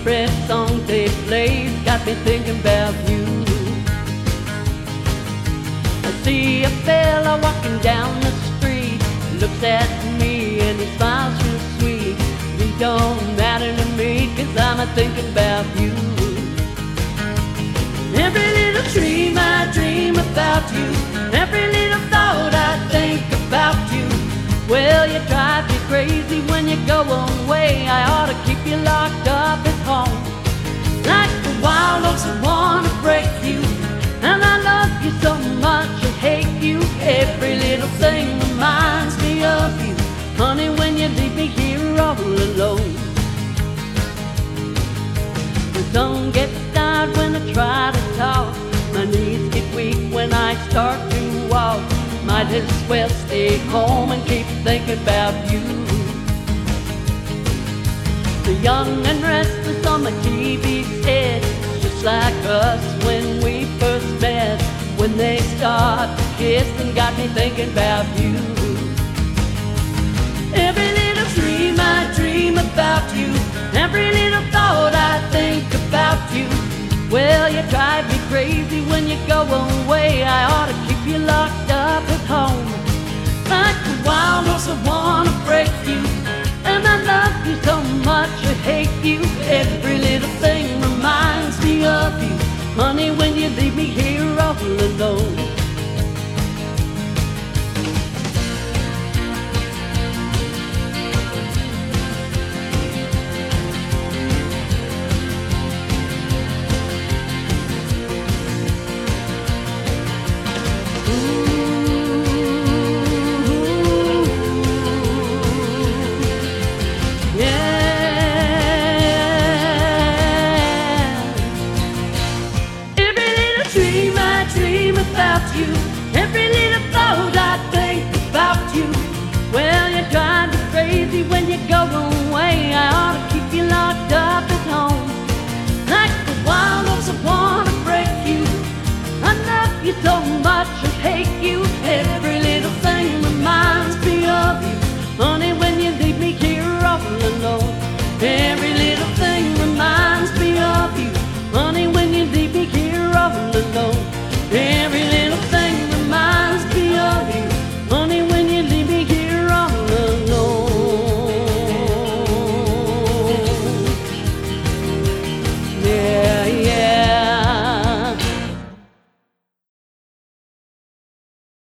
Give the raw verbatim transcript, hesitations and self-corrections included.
favorite song they play got me thinking about you. I see a fella walking down the street, looks at me and he smiles real sweet. He don't matter to me, cause I'm a thinking about you. Every little dream I dream about you, every little thought I think about you. Well, you drive me crazy when you go away. I ought to keep you locked up at home. Like the wild oats, I wanna break you, and I love you so much I hate you. Every little thing reminds me of you, honey, when you leave me here all alone. My tongue gets tired when I try to talk, my knees get weak when I start to walk. Might as well stay home and keep thinking about you. The young and restless on the T V set, just like us when we first met. When they start to kiss and got me thinking about you. Every little dream I dream about you, every little thought I think about you. Well, you drive me crazy when you go away. I ought to keep you locked up at home. Like the wild horse, I want